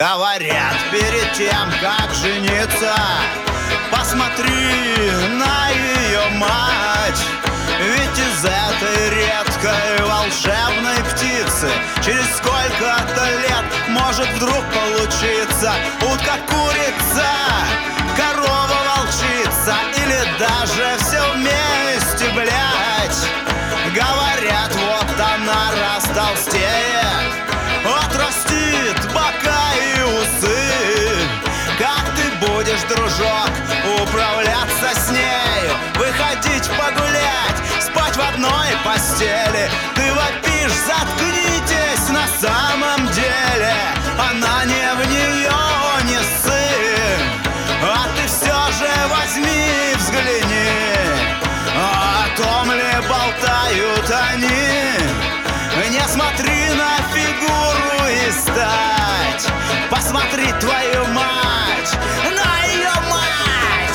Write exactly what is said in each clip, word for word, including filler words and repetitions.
Говорят, перед тем, как жениться, посмотри на ее мать. Ведь из этой редкой волшебной птицы через сколько-то лет может вдруг получиться утка, курица, корова, волчица или даже все вместе, блять. Говорят, вот она растолстеет, отрастит бока и усы. Как ты будешь, дружок, управляться с нею, выходить погулять, спать в одной постели? Ты вопишь: заткнитесь, на самом деле она не в нее, не сын. А ты все же возьми, взгляни, о том ли болтают они. Не смотри на фигуру и стать, посмотри, твою мать, на ее мать.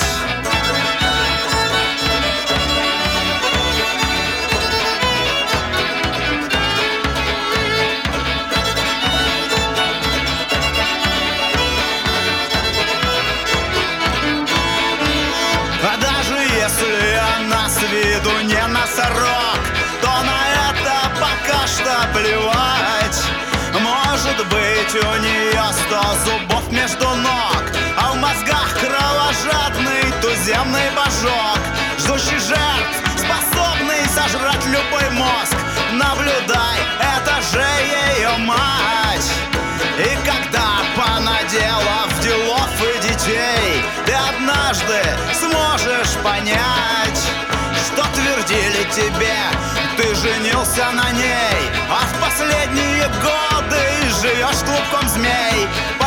А даже если она с виду не носорог, то на это пока что плевать. Может быть, у нее сто зубов между ног, а в мозгах кровожадный туземный божок, ждущий жертв, способный сожрать любой мозг. Наблюдай, это же ее мать. И когда понаделав делов и детей, ты однажды сможешь понять, что твердили тебе: ты женился на ней, а в последние годы живешь клубком змей.